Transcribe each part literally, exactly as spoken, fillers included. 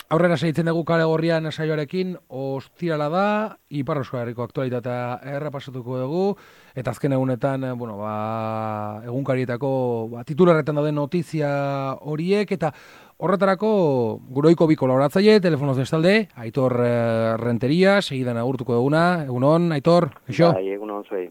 Aurrera segitzen dugu kale gorrian saioarekin, ostirala da, Ipar Euskal Herriko aktualitatea errepasatuko dugu, eta azken egunetan, bueno, ba, egunkarietako ba, titularretan dauden notizia horiek, eta horretarako guroiko bi kolaboratzaile, telefonoz bestalde, Aitor eh, Renteria, segidan agurtuko duguna, egunon, Aitor, eixo? Bai, egunon zuei.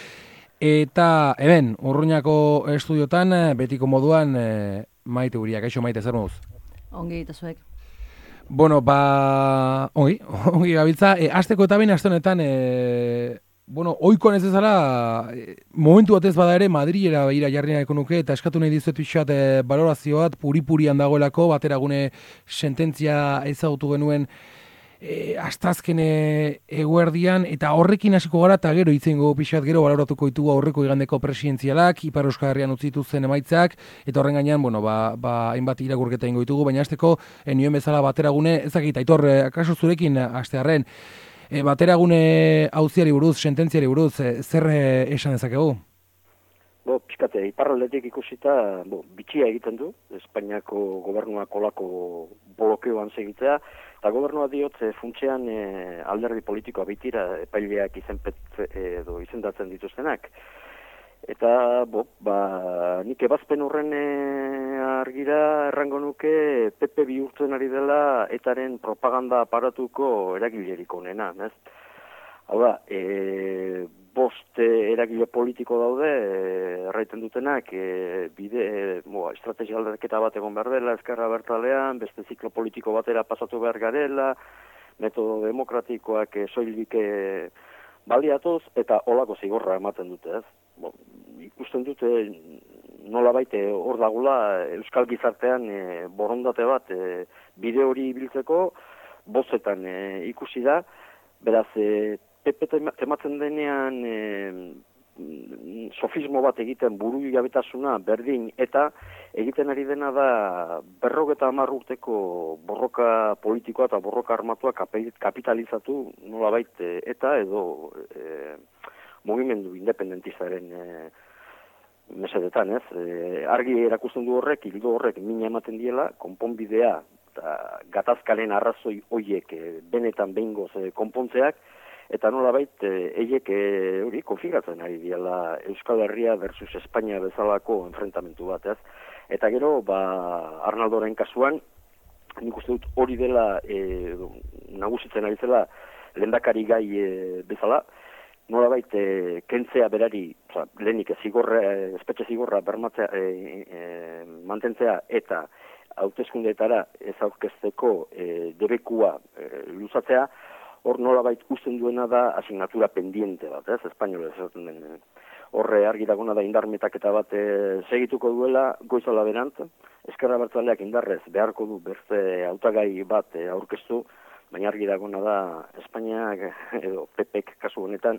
Eta, hemen, Urruñako estudiotan, betiko moduan, eh, Maite Uriak, eixo Maite, zer moduz? Ongi eta zuek. Bueno, ba, ongi, ongi gabiltza. E, azteko eta bain, azte honetan, e, bueno, oikoan ez ezala, e, momentu batez bada ere, Madrilera begira jarri nahiko nuke, eta eskatu nahi dizuet pixat e, balorazio bat, puri-purian dagoelako, bateragune sententzia ezagutu genuen, E, astazkene eguerdian, eta horrekin hasiko gara, eta gero itzengo pixat gero baloratuko ditugu aurreko igandeko presidenzialak, Ipar Euskal Herrian utzi dituzten emaitzak, eta horren gainean, bueno, ba, ba, hainbat irakurketa ingo ditugu, baina hasteko e, nioen bezala bateragune, ezakit, Aitor, e, akaso zurekin hastearren, e, bateragune auziari buruz, sententziari buruz, e, zer e, esan dezakegu? Bo, pixkate, iparraldetik ikusita, bo, bitxia egiten du, Espainiako gobernuak kolako blokeoan segitzea, eta gobernua diot, e, funtsean e, alderdi politikoa bitira epaileak izenpet, edo izendatzen dituztenak. Eta, bo, ba, nik ebazpen horren e, argira errango nuke P P bihurtzen ari dela etaren propaganda aparatuko eragilerik onena, ez? Hau da, e, bost eragile politiko daude, erraiten dutenak, e, bide, e, bo, estrategia aldaketa bat egon behar dela, ezkerra bertalean, beste ziklo politiko batera pasatu behar garela, metodo demokratikoak e, soilik e, baliatuz, eta holako zigorra ematen dute, ez? Bo, ikusten dute nola baite hor dagula Euskal Gizartean e, borondate bat e, bide hori biltzeko, bozetan e, ikusi da, beraz, e, P P tematzen denean e, sofismo bat egiten buru jabetasuna berdin eta egiten ari dena da berrogeta hamar urteko borroka politikoa eta borroka armatua kapitalizatu nolabait e, eta edo e, mugimendu independentistaren e, mesedetan, ez? E, argi erakusten du horrek, hildo horrek mina ematen diela, konponbidea eta gatazkaren arrazoi hoiek e, benetan behingoz e, konpontzeak, eta nolabait eiek hori e, konfigatzen ari diela Euskal Herria versus Espainia bezalako enfrentamentu bat, ez? Eta gero, ba, Arnaldoren kasuan, nik uste dut hori dela e, nagusitzen ari zela lehendakari gai e, bezala, nolabait e, kentzea berari, oza, lehenik zigorra, espetxe zigorra bermatzea, e, e, mantentzea eta hauteskundeetara ez aurkezteko e, debekua e, luzatzea, hor nolabait usten duena da asignatura pendiente bat, ez, espainolez. Horre argi dagona da indarmetaketa bat e, segituko duela goizala berant, ezkerra bertzaleak indarrez beharko du beste hautagai bat e, aurkeztu, baina argi dagona da Espainiak edo P Pek kasu honetan,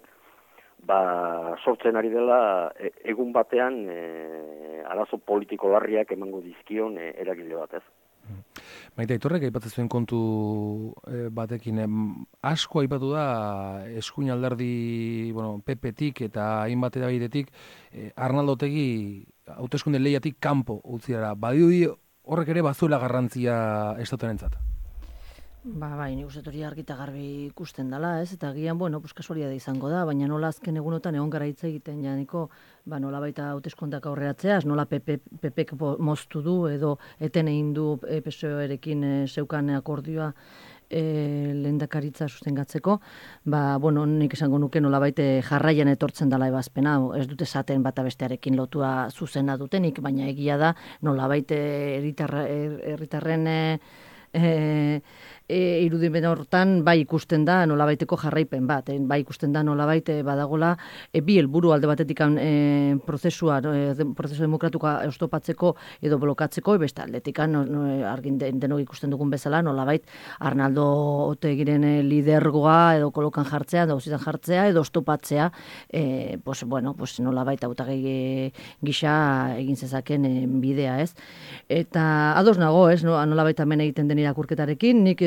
ba, sortzen ari dela e, egun batean e, arazo politiko larriak emango dizkion e, eragile bat, ez. Maite, Aitorrek aipatzen zuen kontu e, batekin, e, asko aipatu da eskuin alderdi, bueno, P P-tik eta hainbat erabidetik, e, Arnaldo Otegi hauteskunde lehiatik kanpo utziara. Badirudi horrek ere bazuela garrantzia estatuarentzat. Ba, bai, nik uste hori argi eta garbi ikusten dela, ez? Eta gian, bueno, pues kasualitatea izango da, baina nola azken egunotan egon gara hitz egiten janiko, ba, nola baita hauteskundeak aurreratzeaz, nola P Pek moztu du edo eten egin du P S O E-rekin e, zeukan akordioa e, lehendakaritza sustengatzeko, ba, bueno, nik esango nuke nola baite jarraian etortzen dela ebazpena, ez dute esaten bata bestearekin lotua zuzena dutenik, baina egia da nola baite herritarren e, e, e, irudimen hortan bai ikusten da nolabaiteko jarraipen bat, e, bai ikusten da nolabait e, badagola e, bi helburu alde batetik e, prozesua, e, prozesu demokratuka oztopatzeko edo blokatzeko, e, beste aldetik no, no, argin den, denok ikusten dugun bezala nolabait Arnaldo Otegiren e, lidergoa edo kolokan jartzea, edo zitan jartzea edo oztopatzea, e, pues, bueno, pues, nolabait hautagai e, gisa egin zezaken e, bidea, ez? Eta ados nago, ez? No, nolabait hemen egiten den irakurketarekin, nik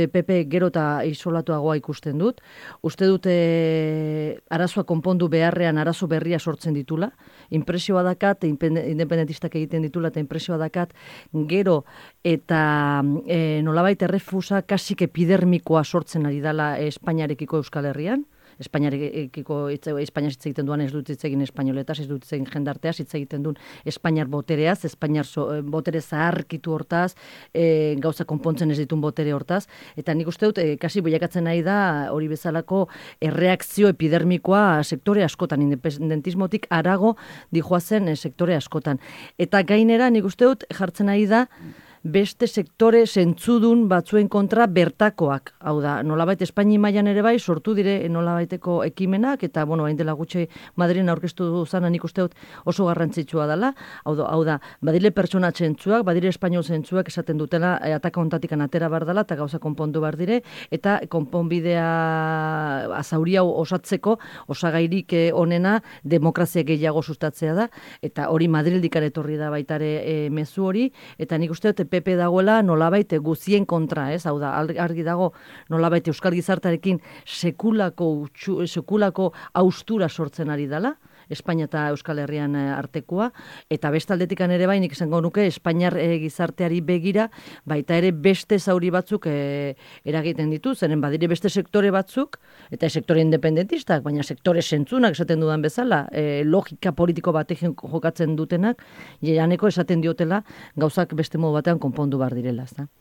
P P gero eta isolatuagoa ikusten dut. Uste dut e, arazoa konpondu beharrean arazo berria sortzen ditula. Inpresioa dakat, independentistak egiten ditula, eta inpresioa dakat gero eta e, nolabait errefusa kasik epidermikoa sortzen ari dela Espainiarekiko Euskal Herrian. Espainiarekiko, Espainia hitz egiten duan ez dut hitz egin espainoletaz, ez dut hitz egin jendarteaz, hitz egiten duen Espainiar botereaz, Espainiar so, botere zaharkitu hortaz, e, gauza konpontzen ez ditun botere hortaz, eta nik uste dut, e, kasi bilakatzen nahi da hori bezalako erreakzio epidermikoa sektore askotan, independentismotik arago dijoazen e, sektore askotan. Eta gainera nik uste dut jartzen nahi da, beste sektore zentzudun batzuen kontra bertakoak. Hau da, nolabait Espaini mailan ere bai sortu dire nolabaiteko ekimenak, eta bueno, hain dela gutxi Madrilen aurkeztu zana nik uste dut oso garrantzitsua dela. Hau da, hau da badire pertsona zentzuak, badire espainol zentzuak esaten dutela e, ataka hontatikan atera bar dela, eta gauza konpondu bar dire, eta konponbidea azauri hau osatzeko osagairik onena demokrazia gehiago sustatzea da, eta hori Madrildik etorri da baitare e, mezu hori, eta nik uste dut P P dagoela nolabait guzien kontra, ez? Hau da, argi dago nolabait Euskal Gizartarekin sekulako, utxu, sekulako austura sortzen ari dela, Espainia eta Euskal Herrian artekoa, eta beste aldetikan ere bai, nik esango nuke, Espainiar e, gizarteari begira, baita ere beste zauri batzuk e, eragiten ditu, zeren badire beste sektore batzuk, eta sektore independentistak, baina sektore sentzunak esaten dudan bezala, e, logika politiko batekin jokatzen dutenak, janeko esaten diotela, gauzak beste modu batean konpondu bar direla, ez da?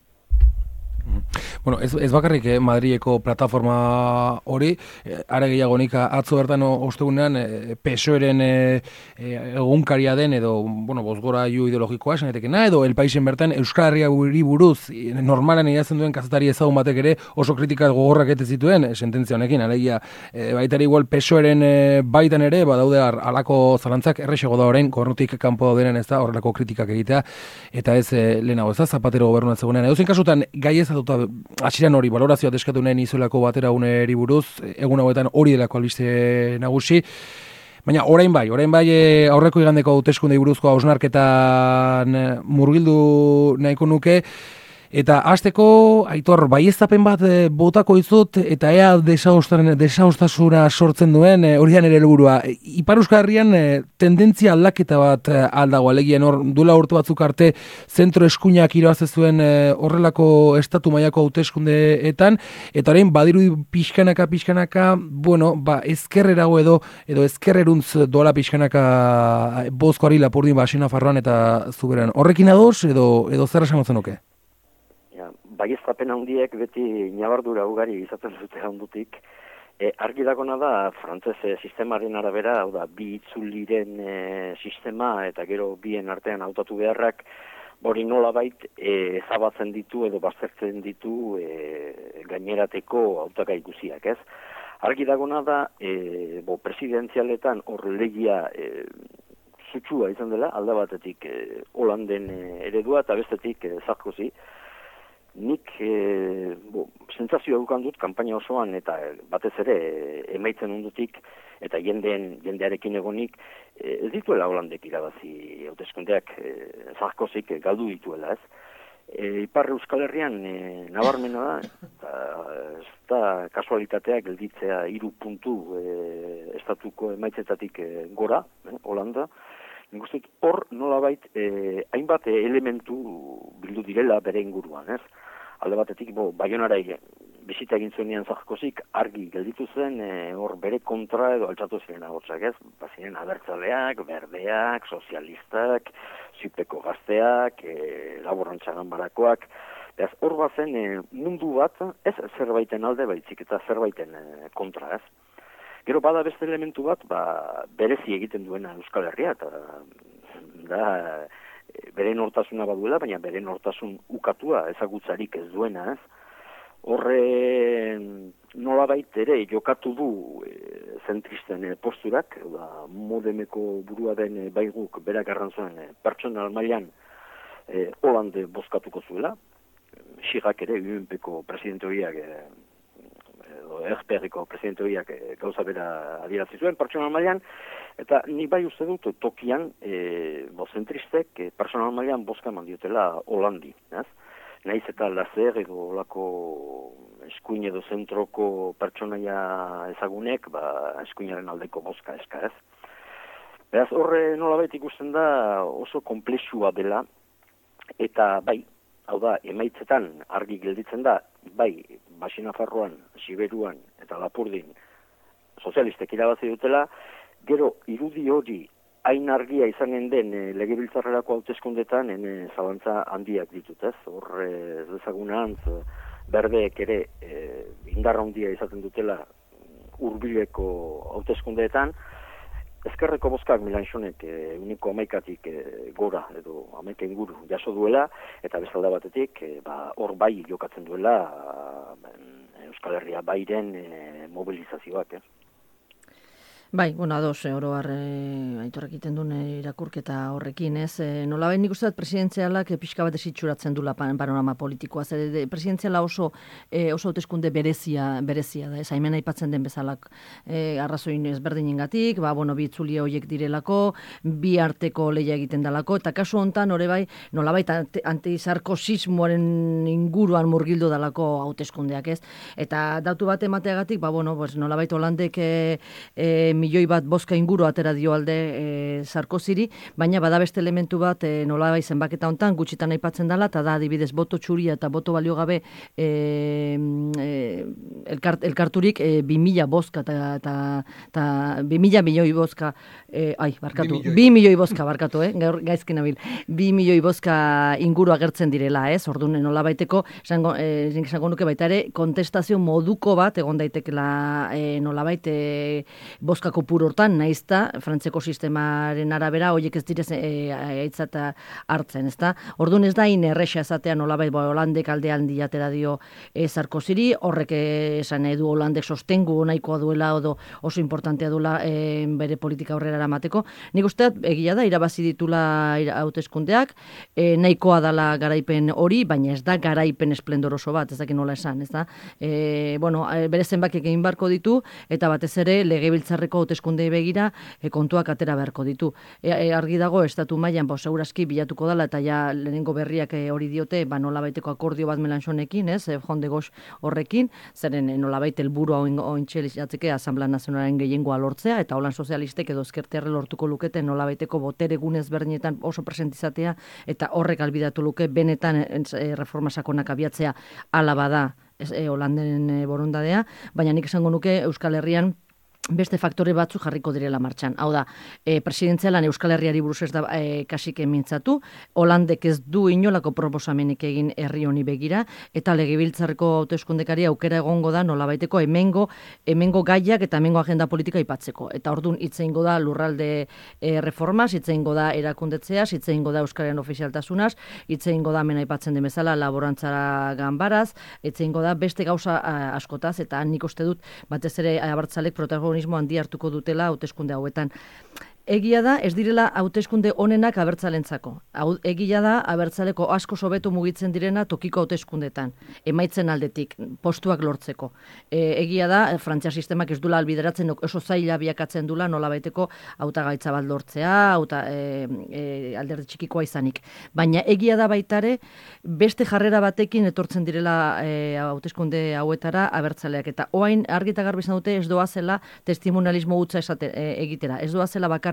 Bueno, ez, ez bakarrik eh, Madrileko plataforma hori, eh, are gehiago nik atzo bertan ostegunean eh, P S O E-ren eh, egunkaria den edo, bueno, bozgorailu ideologikoa esan etekena, edo El Paisen bertan Euskal Herriari buruz normalan idazten duen kazetari ezagun batek ere oso kritika gogorrak ete zituen eh, sententzia honekin, alegia eh, baitari igual P S O E-ren eh, baitan ere, badaude halako zalantzak errexego da orain, gobernutik kanpo daudenen ez da horrelako kritikak egitea, eta ez eh, lehenago ez da, Zapatero gobernuan zegoenean. Edozein kasutan, gai ez hasieran hori balorazioa deskatu nahi nizulako batera uneri buruz, egun hauetan hori delako albiste nagusi, baina orain bai, orain bai e, aurreko igandeko hauteskundei buruzko hausnarketan murgildu nahiko nuke, eta hasteko Aitor baieztapen bat e, botako izut, eta ea desaustasuna sortzen duen, e, hori ere helburua. Ipar Euskal Herrian e, tendentzia aldaketa bat e, aldago, alegien hor duela urte batzuk arte zentro eskuinak irabazi zuen e, horrelako estatu mailako hauteskundeetan, eta orain badiru pixkanaka pixkanaka, bueno, ba ezkerrerago edo edo ezkerreruntz doala pixkanaka bozkoari Lapurdin Basina Farroan eta Zuberan. Horrekin ados edo edo zer esango zenuke? Baieztapen handiek beti ñabardura ugari izaten dute handutik. E, argi dagona da, frantzez e, sistemaren arabera, hau da, bi itzuliren e, sistema eta gero bien artean hautatu beharrak, hori nolabait e, ezabatzen ditu edo baztertzen ditu e, gainerateko hautagai guziak, ez? Argi dagona da, e, bo, presidenzialetan hor legia e, zutsua izan dela, alda batetik e, Holanden e, eredua eta bestetik e, Sarkozy. Nik e, bo, sentsazioa dukan dut kanpaina osoan eta batez ere e, emaitzen ondutik eta jendeen jendearekin egonik e, ez dituela Holandek irabazi hauteskundeak e, Sarkozyk galdu dituela, ez? E, Ipar Euskal Herrian e, nabarmena da, eta ez da kasualitatea gelditzea hiru puntu e, estatuko emaitzetatik e, gora, eh, Holanda. Nik uste hor nolabait e, hainbat elementu bildu direla bere inguruan, ez? Alde batetik, bo, Baionara bizita egin zuenean Sarkozyk argi gelditu zen, e, hor bere kontra edo altxatu ziren agotsak, ez? Baziren abertzaleak, berdeak, sozialistak, zipeko gazteak, e, laborantzagan barakoak, beraz, hor bazen e, mundu bat, ez zerbaiten alde baitzik eta zerbaiten e, kontra, ez? Gero bada beste elementu bat, ba, berezi egiten duena Euskal Herria, eta da, bere nortasuna baduela, baina bere nortasun ukatua ezagutzarik ez duena, ez? Horre nolabait ere jokatu du e, zentristen e, posturak, da, modemeko burua den e, baiguk berak arrantzuen e, pertsonal mailan e, Holande bozkatuko zuela, Chirac ere, U N P-ko presidente horiak e, Erperriko presidente horiak e, gauza bera adierazi zuen pertsonal mailan, eta nik bai uste dut tokian e, bo, zentristek e, pertsonal mailan bozka eman diotela Holandi, ez? naiz eta lazer edo olako eskuin edo zentroko pertsonaia ezagunek, ba, eskuinaren aldeko bozka eska ez. Beraz, horre nolabait ikusten da oso komplexua dela, eta bai, hau da, emaitzetan argi gelditzen da, bai, Baxi Nafarroan, Siberuan eta Lapurdin sozialistek irabazi dutela, gero irudi hori hain argia izanen den e, legebiltzarrerako hauteskundetan ene zalantza handiak ditut, ez? Hor ez dezagunantz, berdeek ere e, indarra handia izaten dutela hurbileko hauteskundeetan, ezkerreko bozkak Melanchonek e, uniko amaikatik e, gora edo amaika inguru jaso duela, eta bezalda batetik e, ba, hor bai jokatzen duela e, Euskal Herria bairen e, mobilizazioak, eh? Bai, bueno, ados, oro har e, aitorrak egiten duen irakurketa horrekin, ez? E, nolabait nik uste dut presidentzialak e, pixka bat desitxuratzen dula panorama politikoa. Zer, de, presidentziala oso e, oso hauteskunde berezia, berezia da, ez? Hemen aipatzen den bezalak e, arrazoin ezberdinengatik, ba, bueno, bi itzuli horiek direlako, bi arteko lehia egiten dalako, eta kasu hontan ore bai, nolabait antisarkozismoaren inguruan murgildu dalako hauteskundeak, ez? Eta datu bat emateagatik, ba, bueno, pues, nolabait Holandek e, e, milioi bat bozka inguru atera dio alde e, Sarkoziri, baina bada beste elementu bat e, nolabait zenbaketa hontan gutxitan aipatzen dela, eta da adibidez boto txuria eta boto balio gabe e, e, elkart, elkarturik e, bi mila bozka eta bi mila milioi bozka e, ai, barkatu, bi milioi bozka barkatu, eh? Gaur gaizkin nabil, bi milioi bozka inguru agertzen direla, ez? Orduan nolabaiteko esango, e, esango nuke baita ere kontestazio moduko bat egon daitekela e, nolabait e, bozka kopuru hortan, naizta, frantzeko sistemaren arabera, horiek ez direz e, aitzat hartzen, ezta? Orduan ez da inerrexa esatea nolabait, bo, Holandek alde handi atera dio e, Sarkoziri, horrek esan edu Holandek sostengu nahikoa duela, odo oso importantea duela e, bere politika aurrera eramateko. Nik usteat, egia da, irabazi ditula hauteskundeak, e, nahikoa dala garaipen hori, baina ez da garaipen esplendoroso bat, ez dakit nola esan, ez da? E, bueno, bere zenbakik egin barko ditu, eta batez ere, legebiltzarreko hauteskundei begira e, kontuak atera beharko ditu. E, e, argi dago estatu mailan bo segurazki bilatuko dela eta ja lehenengo berriak e, hori diote, ba nolabaiteko akordio bat Melanchonekin, ez, e, Jon de Gox horrekin, zeren e, nolabait helburua oraintxe litzateke Asanblea Nazionalaren gehiengoa lortzea eta holan sozialistek edo ezkertiarre lortuko lukete nolabaiteko botere gunez berdinetan oso presentizatea eta horrek albidatu luke benetan e, reforma sakonak abiatzea hala bada e, Holanden e, borondadea, baina nik esango nuke Euskal Herrian beste faktore batzu jarriko direla martxan. Hau da, e, presidentzialan Euskal Herriari buruz ez da e, kasik mintzatu, Holandek ez du inolako proposamenik egin herri honi begira, eta legebiltzarreko hauteskundekari aukera egongo da nolabaiteko hemengo, hemengo gaiak eta hemengo agenda politika ipatzeko. Eta ordun hitz egingo da lurralde e, reformaz, hitz egingo da erakundetzeaz, hitz egingo da Euskararen ofizialtasunaz, hitz egingo da hemen aipatzen den bezala laborantzara ganbaraz, hitz egingo da beste gauza a, askotaz, eta nik uste dut batez ere abertzalek protagonismo handi hartuko dutela hauteskunde hauetan. Egia da, ez direla hauteskunde onenak abertzalentzako. Egia da, abertzaleko asko sobetu mugitzen direna tokiko hauteskundetan, emaitzen aldetik, postuak lortzeko. E, egia da, Frantzia sistemak ez dula albideratzen, oso zaila biakatzen dula nolabaiteko hautagaitza bat lortzea, hauta, e, e, alderdi txikikoa izanik. Baina egia da baitare, beste jarrera batekin etortzen direla e, hauteskunde hauetara abertzaleak. Eta oain argita garbi izan dute ez doazela testimonialismo hutsa esate, e, egitera. Ez doazela bakar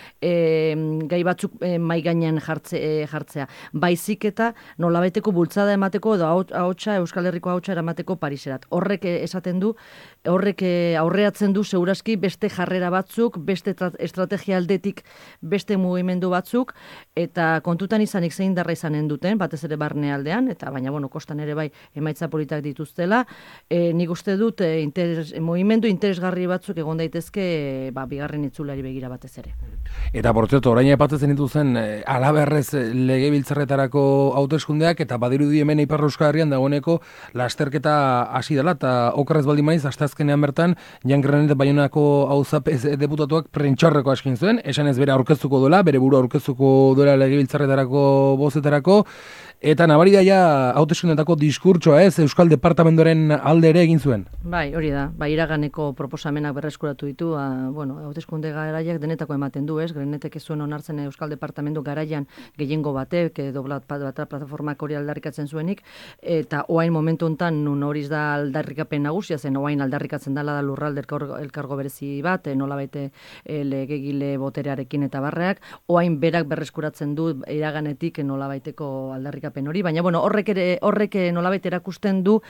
E, gai batzuk e, mai gainean jartze, e, jartzea. Baizik eta nolabaiteko bultzada emateko edo ahotsa Euskal Herriko ahotsa eramateko Pariserat. Horrek esaten du, horrek aurreatzen du segurazki beste jarrera batzuk, beste estrategia aldetik beste mugimendu batzuk, eta kontutan izanik zein darra izanen duten, batez ere barne aldean, eta baina, bueno, kostan ere bai emaitza politak dituztela, e, nik uste dut e, interes, mugimendu interesgarri batzuk egon daitezke e, ba, bigarren itzulari begira batez ere. Eta, por cierto, orain aipatzen dituzen eh, alaberrez legebiltzarretarako hauteskundeak eta badirudi hemen Ipar Euskal Herrian dagoeneko lasterketa hasi dela, eta okerrez baldin maiz, asteazkenean bertan, Jan Granet Baionako auzapez deputatuak prentxarreko askin zuen, esan ez bere aurkeztuko duela, bere buru aurkeztuko duela legebiltzarretarako bozetarako, Eta nabari daia hauteskundetako diskurtsoa ez, Euskal Departamentoren alde ere egin zuen. Bai, hori da, bai iraganeko proposamenak berreskuratu ditu, a, bueno, hauteskunde garaiak denetako ematen du, ez, Grenetek ez zuen onartzen Euskal Departamentu garaian gehiengo batek, edo bat plataformak hori aldarrikatzen zuenik, eta oain momentu hontan nun horiz da aldarrikapen nagusia, zen oain aldarrikatzen dela da lurralde elkargo berezi bat, nola baite legegile boterearekin eta barreak, oain berak berreskuratzen du iraganetik nola baiteko aldarrikapen hori, baina bueno, horrek ere horrek nolabait erakusten du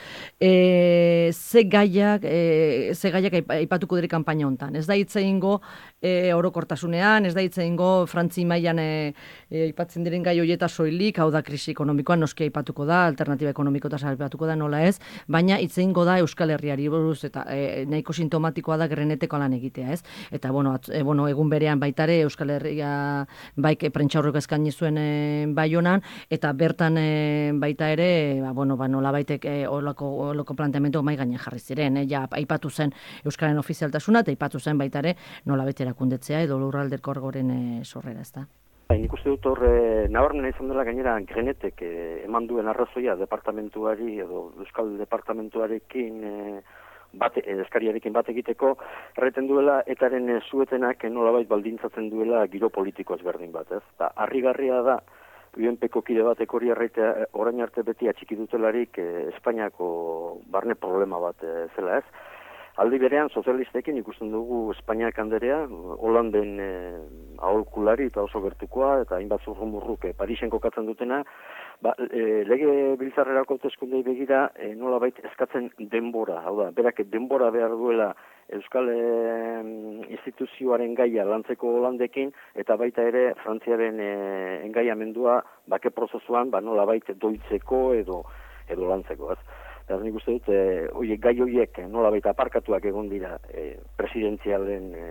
e, ze gaiak e, ze gaiak aipatuko dire kanpaina hontan. Ez da hitz egingo e, orokortasunean, ez da hitz egingo Frantzi mailan e, e, aipatzen diren gai hoieta soilik, hau da krisi ekonomikoan noski aipatuko da, alternatiba ekonomikoa aipatuko da nola ez, baina hitz egingo da Euskal Herriari buruz eta e, nahiko sintomatikoa da Greneteko lan egitea, ez? Eta bueno, at, e, bueno egun berean baitare Euskal Herria baik prentsaurreko eskaini zuen e, Baionan eta bertan E, baita ere, ba, bueno, ba, nola baitek e, olako, olako planteamendu mai gainean jarri ziren, e, ja, aipatu zen Euskararen ofizialtasuna, eta aipatu zen baita ere nola baita erakundetzea edo lurraldeko orgoren e, sorrera, ezta. Bai, nik uste dut hor, e, nabarmena izan dela gainera Grenetek e, eman duen arrazoia departamentuari edo Euskal Departamentuarekin e, bate, eskariarekin bat egiteko, erreten duela etaren e, zuetenak e, nolabait baldintzatzen duela giro politiko ezberdin bat, ez? Ta, harrigarria da, U N P-ko kide batek hori erraitea orain arte beti atxiki dutelarik eh, Espainiako barne problema bat eh, zela ez. Aldi berean, sozialistekin ikusten dugu Espainiak handerea, Holanden eh, aholkulari eta oso gertukoa, eta hainbat zurrumurruk eh, Parisen kokatzen dutena, ba, eh, lege biltzarrerako hauteskundei begira eh, nolabait eskatzen denbora, hau da, berak denbora behar duela Euskal eh, instituzioaren gaia lantzeko Holandekin, eta baita ere Frantziaren eh, engaiamendua bake prozesuan, ba, nolabait doitzeko edo, edo lantzeko, ez? Eta nik uste dut, e, oie, gai horiek nolabait aparkatuak egon dira e, presidenzialen e,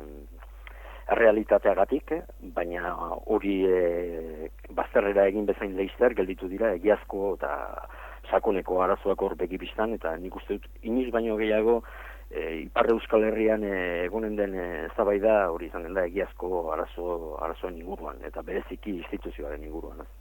realitateagatik, eh? Baina hori e, bazterrera egin bezain leizter, gelditu dira, egiazko eta sakoneko arazoak hor begibistan, eta nik uste dut, iniz baino gehiago, e, Ipar Euskal Herrian e, egonen den eztabaida hori izan den da egiazko arazo, arazoen inguruan, eta bereziki instituzioaren inguruan. Eh?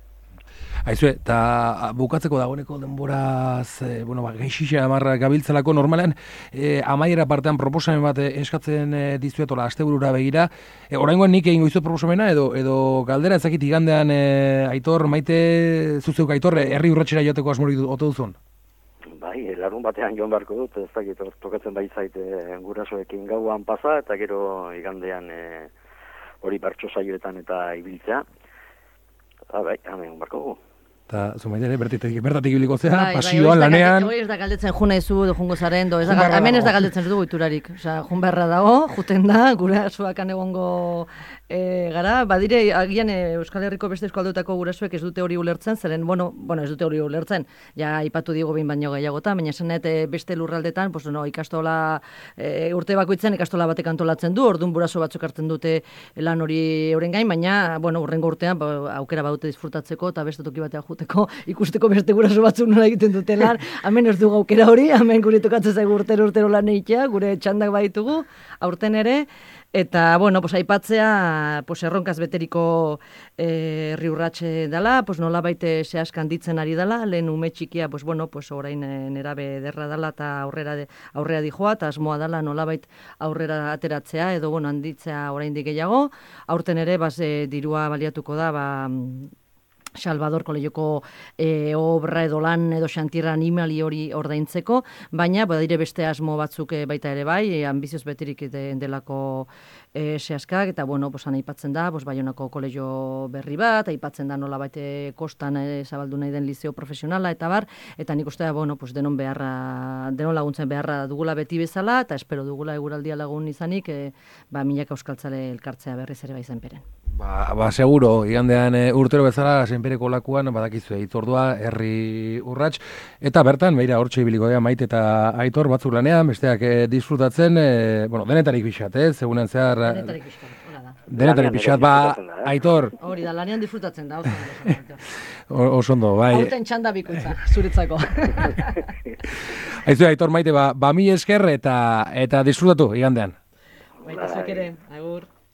Aizue, eta bukatzeko dagoeneko denboraz, e, bueno, ba, gaixixa amarra gabiltzalako normalean, e, amaiera partean proposamen bat eskatzen e, dizuetola asteburura begira. E, oraingoan nik egingo izut proposamena, edo edo galdera ezakit igandean e, Aitor, Maite, zuzeuk Aitor, herri urratxera joateko asmorik ote duzun? Bai, larun batean joan beharko dut, ez dakit, tokatzen baitzait e, gurasoekin gauan pasa, eta gero igandean e, hori bertso saioetan eta ibiltzea. Ah, bai, hemen barko gu. Eta, zumaite ere, bertatik, bertatik ibiliko zea, bai, pasioan, bai, lanean... Hori ez da galdetzen juna izu, do jungo zaren, do, ez da, hemen ez da galdetzen du goiturarik. Osa, jun beharra dago, juten da, gure asoakan egongo e, gara, badire, agian e, Euskal Herriko beste eskualdeutako gurasoek ez dute hori ulertzen, zeren, bueno, bueno ez dute hori ulertzen, ja, ipatu digo behin baino gehiagota, baina esanet e, beste lurraldetan, pues, no, ikastola, e, urte bakoitzen ikastola batek antolatzen du, orduan buraso batzuk hartzen dute lan hori euren gain, baina, bueno, urrengo urtean, ba, aukera badute disfrutatzeko, eta beste toki batean juteko, ikusteko beste guraso batzuk nola egiten duten lan, hemen ez dugu aukera hori, hemen gure tokatzen zaigu urtero urtero lan egitea, gure txandak baitugu, aurten ere, eta, bueno, pues, aipatzea, pues, erronkaz beteriko eh, herri urratxe dela, pues, nola baite zehazkan ditzen ari dela, lehen ume txikia, pues, bueno, pues, orain nerabe derra dela, eta aurrera, de, aurrera dijoa, eta asmoa dela nola bait aurrera ateratzea, edo, bueno, handitzea orain gehiago, aurten ere, baz, e, dirua baliatuko da, ba, Salvador Kolejoko e, obra edo lan edo xantierra animali hori ordaintzeko, baina badire beste asmo batzuk e, baita ere bai, e, ambizioz beterik de, delako e, sehaskak, eta bueno, posan aipatzen da, pos, Baionako kolegio berri bat, aipatzen da nola baite kostan e, zabaldu nahi den liceo profesionala, eta bar, eta nik uste da, bueno, pos, denon beharra, denon laguntzen beharra dugula beti bezala, eta espero dugula eguraldia lagun izanik, e, ba, milaka euskaltzale elkartzea berriz ere bai zenperen. Ba, ba, seguro, igandean e, urtero bezala, senpereko lakuan, badakizue, itzordua, herri urrats, eta bertan, beira, hortxe ibiliko dira Maite eta Aitor batzuk lanean, besteak e, disfrutatzen, e, bueno, denetarik pixat, ez, segunen zehar... Denetarik pixat, hola da. Denetarik pixat, ba, Aitor... Hori da, lanean disfrutatzen da, oso osondo, bai. Horten txanda bikuntza, zuretzako. Aizu, Aitor, Maite, ba, ba mi esker eta, eta disfrutatu, igandean. Baita zuek ere, agur.